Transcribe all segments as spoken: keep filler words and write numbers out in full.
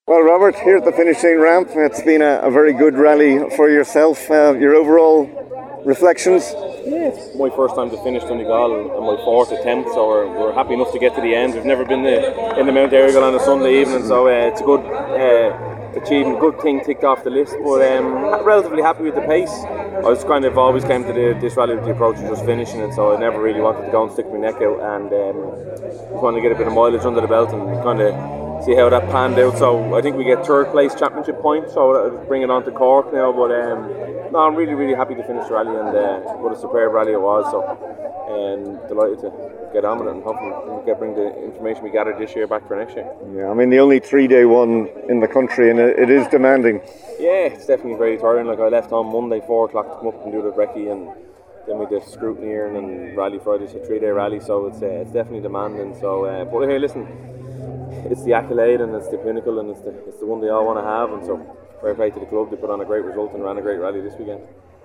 Well, Robert, here at the finishing ramp, it's been a, a very good rally for yourself. Uh, your overall reflections? Yeah, it's my first time to finish Donegal and my fourth attempt, so we're, we're happy enough to get to the end. We've never been the, in the Mount Errigal on a Sunday evening, so uh, it's a good uh, achievement, good thing ticked off the list. But um, relatively happy with the pace. I was kind of always came to the, this rally with the approach of just finishing it, so I never really wanted to go and stick my neck out, and um, just wanted to get a bit of mileage under the belt and kind of see how that panned out. So I think we get third place championship points, so I'll bring it on to Cork now. But um, no, I'm really really happy to finish the rally, and uh, what a superb rally it was. So um, delighted to get on with it, and hopefully we can bring the information we gathered this year back for next year. Yeah, I mean the only three day one in the country, and it, it is demanding. Yeah, it's definitely very tiring. Like I left on Monday four o'clock to come up and do the recce, and then we did scrutiny and then rally Friday, so three day rally. So it's uh, it's definitely demanding. So uh, but hey, listen. It's the accolade and it's the pinnacle and it's the it's the one they all want to have, and so fair play to the club. They put on a great result and ran a great rally this weekend.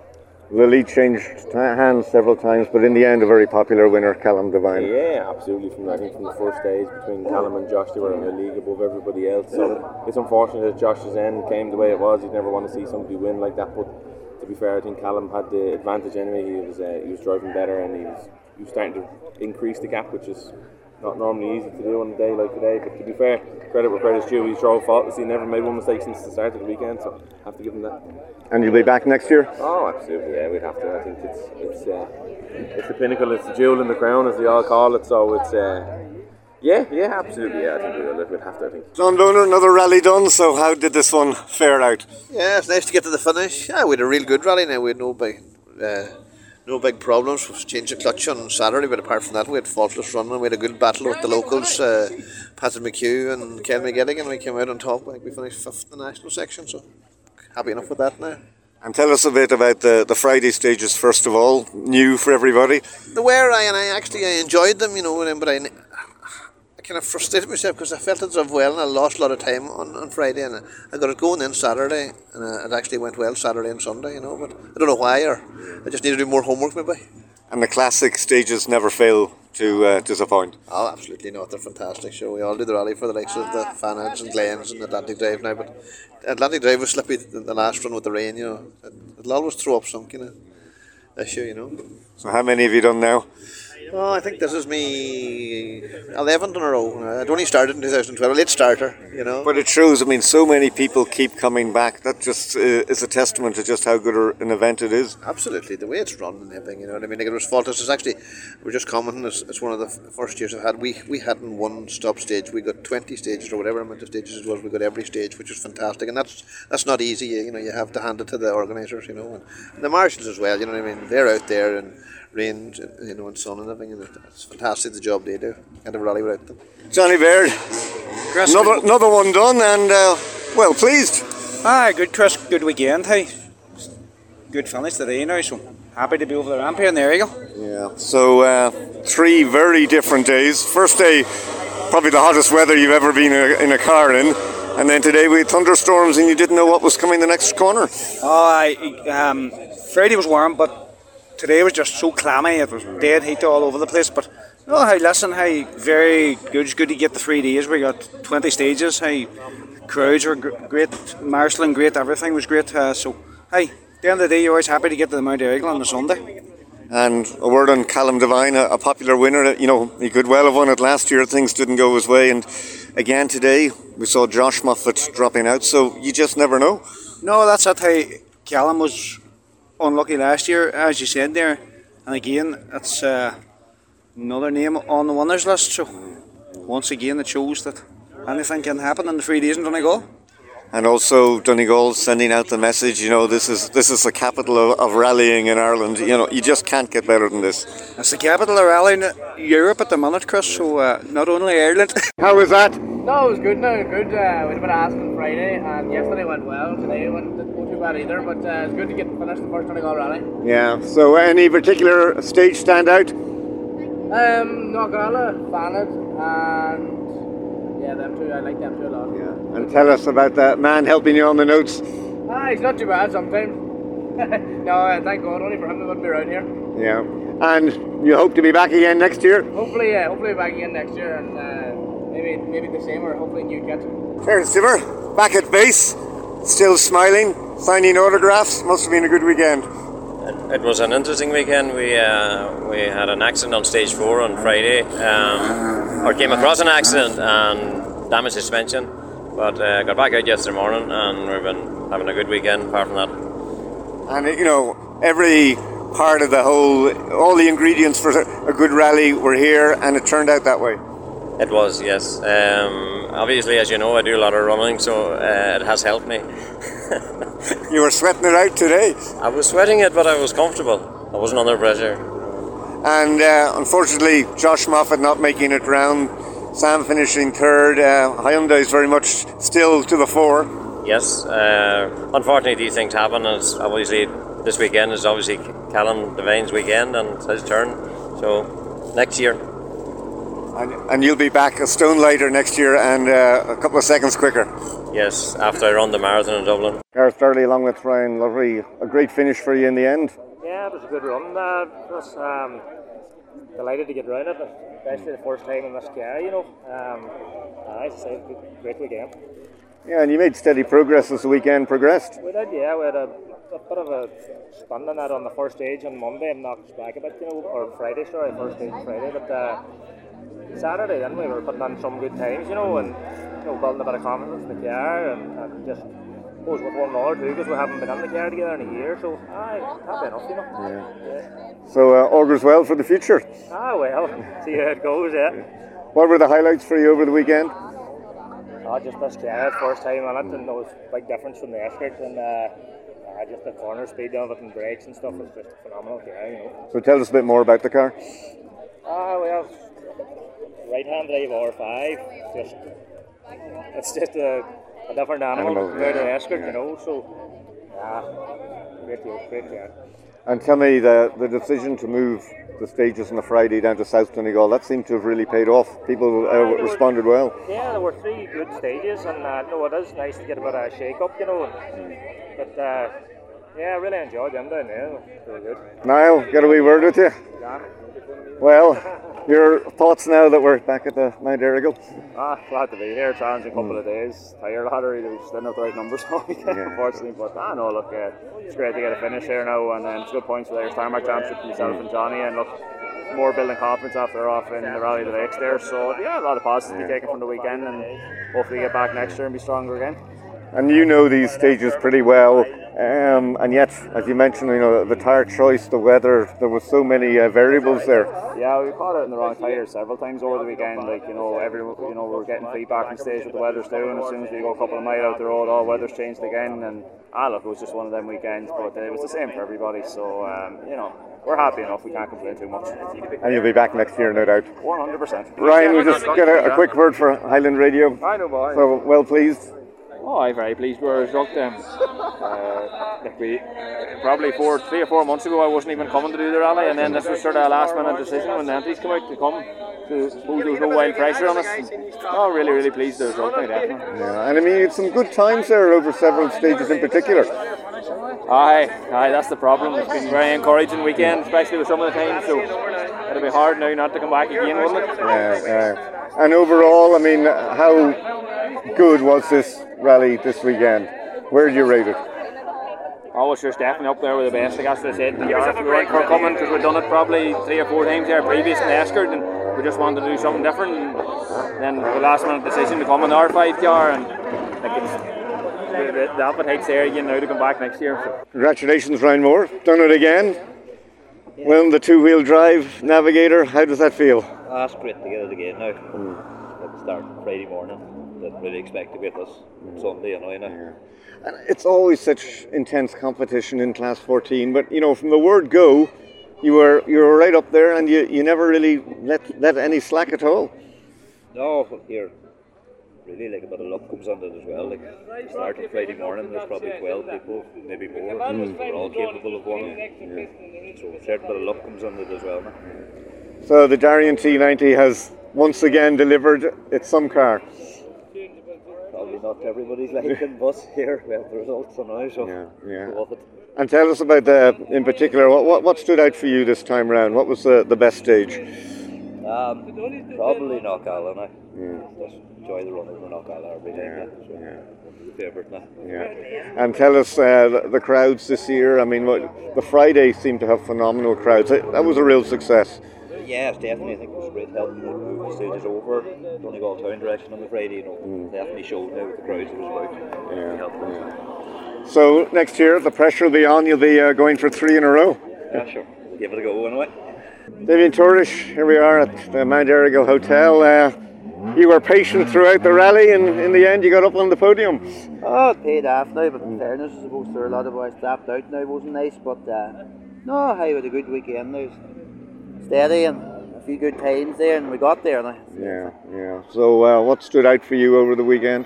The lead changed hands several times, but in the end a very popular winner, Callum Devine. Yeah, absolutely. From I think from the first stage between Callum and Josh, they were in a league above everybody else. So it's unfortunate that Josh's end came the way it was. You'd never want to see somebody win like that, but to be fair, I think Callum had the advantage anyway. He was uh, he was driving better, and he was he was starting to increase the gap, which is not normally easy to do on a day like today. But to be fair, credit where credit's due, he drove faultlessly, never made one mistake since the start of the weekend, so have to give him that. And you'll be back next year? Oh, absolutely, yeah, we'd have to. I think it's it's uh, it's the pinnacle, it's the jewel in the crown, as they all call it, so it's uh, yeah, yeah, absolutely, yeah, I think we'll, we'd have to, I think. John Donor, another rally done, so how did this one fare out? Yeah, it's nice to get to the finish. Yeah, we had a real good rally now, we had no big uh, No big problems. We changed the clutch on Saturday, but apart from that, we had faultless running. We had a good battle with the locals, uh, Patrick McHugh and Ken McGettigan, and we came out on top. I think we finished fifth in the national section, so happy enough with that now. And tell us a bit about the, the Friday stages, first of all, new for everybody. The were I, and I actually I enjoyed them, you know, but I, I kind of frustrated myself because I felt it drove well and I lost a lot of time on, on Friday, and I got it going in Saturday, and it actually went well Saturday and Sunday, you know, but I don't know why, or I just need to do more homework maybe. And the classic stages never fail to uh, disappoint. Oh, absolutely not. They're fantastic. Sure, we all do the rally for the likes of the Fannads and Glens and Atlantic Drive now, but Atlantic Drive was slippy the last run with the rain, you know. It'll always throw up some kind of issue, you know. So how many have you done now? Oh, I think this is me eleventh in a row. I'd only started in two thousand twelve, a late starter, you know. But it shows, I mean, so many people keep coming back. That just uh, is a testament to just how good an event it is. Absolutely, the way it's run and everything, you know what I mean. Like it was faultless. It's actually, we're just commenting, it's, it's one of the f- first years I've had. We we hadn't one stop stage. We got twenty stages or whatever amount of stages it was. We got every stage, which was fantastic. And that's that's not easy, you know, you have to hand it to the organisers, you know. And, and the marshals as well, you know what I mean. They're out there and rain, you know, and sun and everything, and it's fantastic the job they do. Can't have a rally without them. Johnny Baird, another another one done, and uh, well pleased. Ah, good Chris, good weekend. Hey, good finish today now, so happy to be over the ramp here in the area. Yeah. So uh, three very different days. First day, probably the hottest weather you've ever been in a, in a car in. And then today we had thunderstorms, and you didn't know what was coming the next corner. Oh, I, um, Friday was warm, but today was just so clammy. It was dead heat all over the place. But no, hey, listen, hey, very good. It's good to get the three days. We got twenty stages. Hey, crowds were gr- great, marshalling great, everything was great. Uh, so, hey, at the end of the day, you're always happy to get to the Mount Errigal on the Sunday. And a word on Callum Devine, a, a popular winner. You know, he could well have won it last year. Things didn't go his way, and again today we saw Josh Moffat dropping out. So you just never know. No, that's it. Hey, Callum was unlucky last year, as you said there, and again it's uh, another name on the winners list. So once again, it shows that anything can happen in the three days in Donegal. And also Donegal sending out the message, you know, this is this is the capital of, of rallying in Ireland. You know, you just can't get better than this. It's the capital of rallying in Europe at the minute, Chris, so uh, not only Ireland. How was that? No, it was good, no, good. Uh, we had a bit of asking Friday, and yesterday went well. Today went, didn't go too bad either, but uh, it's good to get finished the first Donegal rally. Yeah, so any particular stage stand out? Um, Knockalla, Fanad, and yeah, them two, I like them two a lot. Yeah. And tell us about that man helping you on the notes. Ah, he's not too bad sometimes. No, uh, thank God, only for him we wouldn't be around here. Yeah. And you hope to be back again next year? Hopefully, yeah, hopefully back again next year, and uh, maybe maybe the same, or hopefully new kit. Cheers, Timmer. back at base, still smiling, signing autographs. Must have been a good weekend. It was an interesting weekend. We uh, we had an accident on stage four on Friday, um, or came across an accident and damaged suspension. But uh, got back out yesterday morning, and we've been having a good weekend apart from that. And you know, every part of the whole, all the ingredients for a good rally were here, and it turned out that way. It was, yes. Um, obviously, as you know, I do a lot of running, so uh, it has helped me. You were sweating it out today. I was sweating it, but I was comfortable. I wasn't under pressure. And uh, unfortunately, Josh Moffat not making it round. Sam finishing third. Uh, Hyundai is very much still to the fore. Yes. Uh, unfortunately, these things happen. It's obviously this weekend is obviously Callum Devine's weekend and it's his turn. So next year. And, and you'll be back a stone lighter next year and uh, a couple of seconds quicker. Yes, after I run the marathon in Dublin. Gareth Starley along with Ryan Lovery, a great finish for you in the end. Yeah, it was a good run. Uh, just um, delighted to get round it, especially the first time in this car, you know. Um, uh, as I say, great weekend. Yeah, and you made steady progress as the weekend progressed. We did, yeah. We had a, a bit of a spin on that on the first stage on Monday and knocked us back a bit, you know, or Friday, sorry, first stage on Friday. But uh, Saturday then we were putting on some good times, you know, and you know, building a bit of confidence in the car and, and just goes with one another too, because we haven't been in the car together in a year, so aye, happy enough, you know. Yeah. Yeah. So uh, augurs well for the future. Ah, well, see how it goes, yeah. What were the highlights for you over the weekend? Oh, just this car, first time on it, and there was a big difference from the Escort, and uh, uh, just the corner speed of it and brakes and stuff was just a phenomenal car, you know. So tell us a bit more about the car. Ah, well, right-hand drive R five, just it's just a, a different animal compared to the Escort, yeah. You know. So, yeah, great deal, great car. And tell me, the the decision to move the stages on the Friday down to South Donegal, that seemed to have really paid off. People uh, responded well. Yeah, there were three good stages, and uh, no, it is nice to get a bit of a shake-up, you know. But uh, yeah, I really enjoyed them down there. Really good. Niall, get a wee word with you. Yeah. Well, your thoughts now that we're back at the Mount Errigal? Ah, glad to be here. Challenging couple mm. of days. Tired lottery, we just didn't have the right numbers all weekend, yeah. Unfortunately. But ah, no, look, uh, it's great to get a finish here now, and um, it's good points for the Irish Tarmac Championship for myself mm. and Johnny. And look, more building confidence after off in the Rally of the Lakes there. So yeah, a lot of positives yeah. to be taken from the weekend, and hopefully get back next year and be stronger again. And you know these stages pretty well. Um, and yet, as you mentioned, you know, the tyre choice, the weather, there were so many uh, variables there. Yeah, we caught it in the wrong tyre several times over the weekend. Like, you know, every you know, we were getting feedback on stage what the weather's doing. As soon as we go a couple of miles out the road, all weather's changed again. And ah, look, it was just one of them weekends, but uh, it was the same for everybody. So, um, you know, we're happy enough. We can't complain too much. And you'll be back next year, no doubt. one hundred percent. Ryan, we'll just get a, a quick word for Highland Radio. I know, boy. So, well pleased. Oh, I'm very pleased with our result. Um, uh, like we probably four, three or four months ago, I wasn't even coming to do the rally, and then this was sort of a last-minute decision when the entries come out to come. To suppose there was no wild pressure on us. And, oh, really, really pleased with the result, now, definitely. Yeah, and I mean, it's some good times there over several stages in particular. Aye, aye, that's the problem. It's been a very encouraging weekend, especially with some of the times. So it'll be hard now not to come back again, wouldn't it? Yeah, yeah. And overall, I mean, how good was this rally this weekend? Where do you rate it? Oh, it's just definitely up there with the best. Like as I said, we weren't for coming because we'd done it probably three or four times there previous in the Escort, and we just wanted to do something different. And then the last minute decision to come in the R five car, and like it's, the, the appetite's there again now to come back next year. So. Congratulations, Ryan Moore. Done it again. Yeah. Well, the two-wheel drive Navigator, how does that feel? Oh, that's great to get it again now. Mm. At the start Friday morning. Didn't really expect to get this mm. Sunday, you know. You know. Yeah. And it's always such intense competition in Class fourteen, but you know, from the word go, you were you were right up there, and you, you never really let let any slack at all. No, here, really, like a bit of luck comes on it as well. Like starting Friday morning, there's probably twelve people, maybe more. Mm. We're all capable of winning. Yeah. So a certain bit of luck comes on it as well. Now. So the Darien T ninety has once again delivered its some car. Probably not everybody's liking, but here we have the results on now, so yeah, yeah. Go with it. And tell us about the, in particular, what, what what stood out for you this time round? What was the, the best stage? Uh, Um, probably Knockalla now. Yeah. Just enjoy the run of the Knockalla every day. Yeah. So yeah. The favourite now. Yeah. And tell us uh, the, the crowds this year. I mean, what, the Friday seemed to have phenomenal crowds. That was a real success. Yes, definitely. I think it was great help to move the stages over Donegal town direction on the Friday. You know, mm. definitely showed how the crowds it was about. Yeah. yeah. So next year the pressure will be on. You'll be uh, going for three in a row. Yeah, sure. We'll give it a go anyway. Damien Tourish, here we are at the Mount Errigal Hotel. Uh, you were patient throughout the rally, and in the end you got up on the podium. Oh, it paid off now, but in fairness, I suppose there are a lot of boys dropped out now. It wasn't nice, but uh, no, I had a good weekend now. Steady and a few good times there, and we got there now. Yeah, yeah. So uh, what stood out for you over the weekend?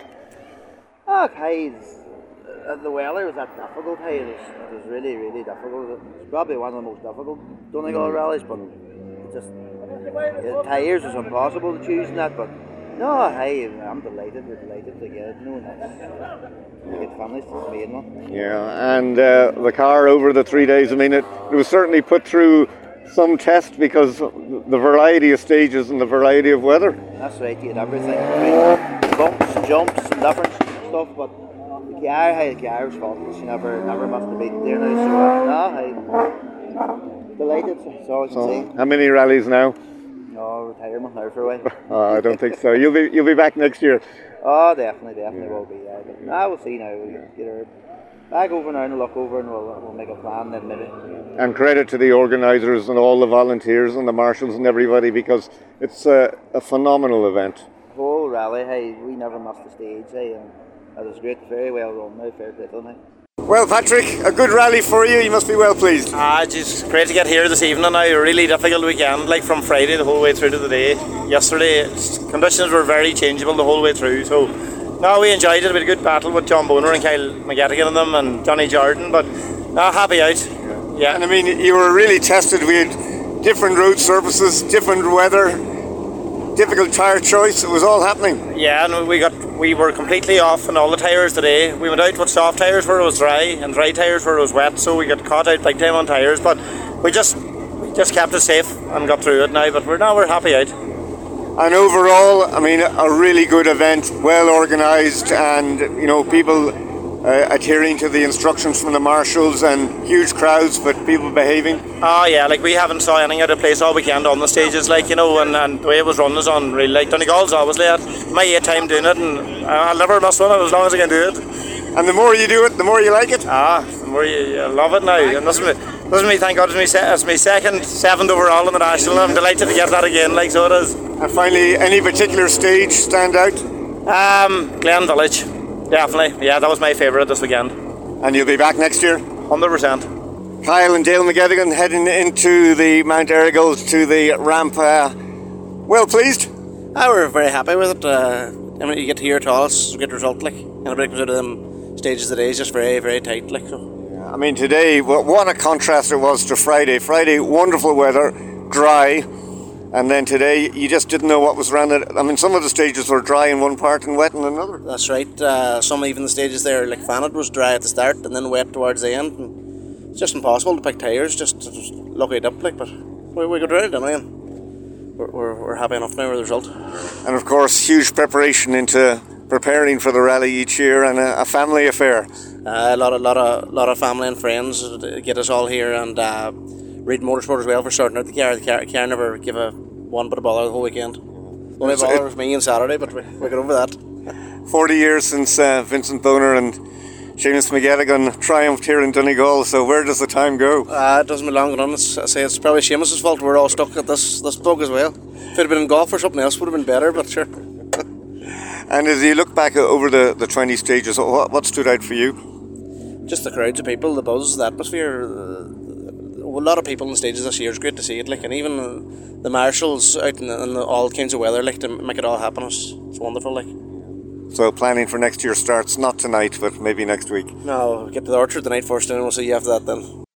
Oh, okay. Uh, the weather was that difficult. Hey, it was, it was really, really difficult. It was probably one of the most difficult Donegal rallies, but it just the tyres was impossible to choose in that. But no, hey, I'm delighted. We're delighted to get it. No, to get finished. It's the main one. Yeah, and uh, the car over the three days. I mean, it, it was certainly put through some test because the variety of stages and the variety of weather. That's right. You had everything. Right? Bumps and jumps and different stuff, but. Yeah, I had the Irish faultless. She never, never must have beaten there now. So, uh, no, I'm delighted. That's all I can so, say. How many rallies now? No, retirement now for a while. oh, I don't think so. You'll be, you'll be back next year. Oh, definitely, definitely yeah. will be. Yeah, but nah, we'll see now. We'll yeah. get her back over now and look over, and we'll, we'll make a plan then maybe. And credit to the organisers and all the volunteers and the marshals and everybody, because it's a, a phenomenal event. The whole rally, hey, we never missed the stage, hey, and it was great, very well run now, fair play done. Well, Patrick, a good rally for you. You must be well pleased. Ah, it's just great to get here this evening now. A really difficult weekend, like from Friday the whole way through to the day. Yesterday, conditions were very changeable the whole way through. So, no, we enjoyed it. We had a good battle with John Boner and Kyle McGettigan and them and Johnny Jordan. But, no, happy out. Yeah. yeah. And I mean, you were really tested. We had different road surfaces, different weather. Difficult tyre choice, it was all happening. Yeah, and we got we were completely off on all the tyres today. We went out with soft tyres where it was dry and dry tyres where it was wet, so we got caught out big time on tyres, but we just we just kept it safe and got through it now, but we're now we're happy out. And overall, I mean, a really good event, well organised, and you know, people uh, adhering to the instructions from the marshals, and huge crowds, but people behaving. Oh yeah, like we haven't saw anything out of place all weekend on the stages, like, you know, and, and the way it was run was on really. Like Donegal's obviously had my eighth time doing it, and I'll never miss one as long as I can do it. And the more you do it, the more you like it. Ah, the more you, you love it now. And this is me, this is me, thank God, it's me, se- it's me second, seventh overall in the national. I'm delighted to get that again, like, so it is. And finally, any particular stage stand out? Um, Glen Village. Definitely, yeah, that was my favourite this weekend. And you'll be back next year? one hundred percent. Kyle and Dale McGettigan heading into the Mount Errigal to the ramp. Uh, well pleased? Ah, we're very happy with it. Uh, I mean, you get to hear it all, it's a good result. Like, and a break out of them stages today is just very, very tight. Like, so. Yeah, I mean, today, what a contrast it was to Friday. Friday, wonderful weather, dry. And then today, you just didn't know what was around it. I mean, some of the stages were dry in one part and wet in another. That's right. Uh, some even the stages there, like Fanad, was dry at the start and then wet towards the end. And it's just impossible to pick tyres, just, just luck it up, like, but we, we got around it anyway. We're, we're, we're happy enough now with the result. And of course, huge preparation into preparing for the rally each year, and a, a family affair. Uh, a lot of, lot of, lot of family and friends get us all here, and uh, Reed Motorsport as well for starting out the car. The car, the car never give a one bit of bother the whole weekend. Only bother was me on Saturday, but we, we got over that. Forty years since uh, Vincent Boner and Seamus McGettigan triumphed here in Donegal, so where does the time go? Uh, it doesn't be long run. It's, I say it's probably Seamus's fault. We're all stuck at this this bug as well. If it had been in golf or something else, would have been better, but sure. And as you look back over the, the twenty stages, what, what stood out for you? Just the crowds of people, the buzz, the atmosphere. Uh, a lot of people on the stages this year. It's great to see it. Like, and even uh, the marshals out in, in all kinds of weather, like, to make it all happen. It's, it's wonderful. Like. So planning for next year starts not tonight, but maybe next week. No, we'll get to the orchard tonight first, and we'll see you after that then.